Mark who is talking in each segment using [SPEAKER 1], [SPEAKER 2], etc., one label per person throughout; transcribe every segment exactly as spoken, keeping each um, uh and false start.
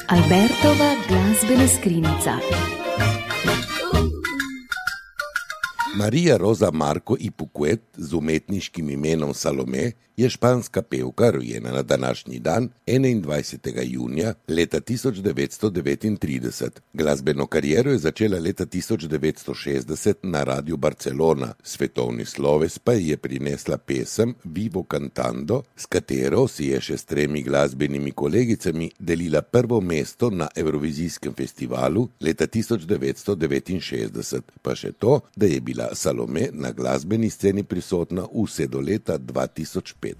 [SPEAKER 1] Albertova glazbena skrinjica.
[SPEAKER 2] Maria Rosa Marco i Puquet z umetniškim imenom Salome je španska pevka, rojena na današnji dan, enaindvajsetega junija leta tisoč devetsto devetintrideset. Glasbeno kariero je začela leta tisoč devetsto šestdeset na Radiu Barcelona, svetovni sloves pa je prinesla pesem Vivo Cantando, s katero si je še s tremi glasbenimi kolegicami delila prvo mesto na Evrovizijskem festivalu leta tisoč devetsto devetinšestdeset, pa še to, da je bila Salome na glasbeni sceni prisotna vse do leta dva tisoč pet.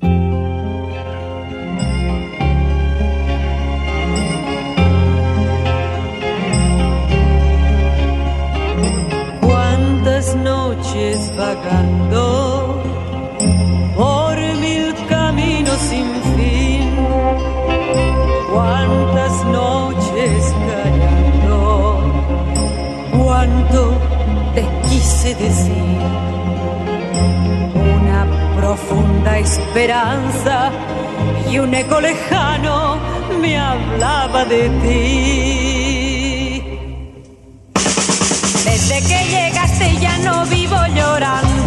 [SPEAKER 3] Cuántas noches vagando por mil caminos sin fin, cuántas noches callando, cuánto te quise decir, una profunda esperanza y un eco lejano me hablaba de ti. Desde que llegaste ya no vivo llorando.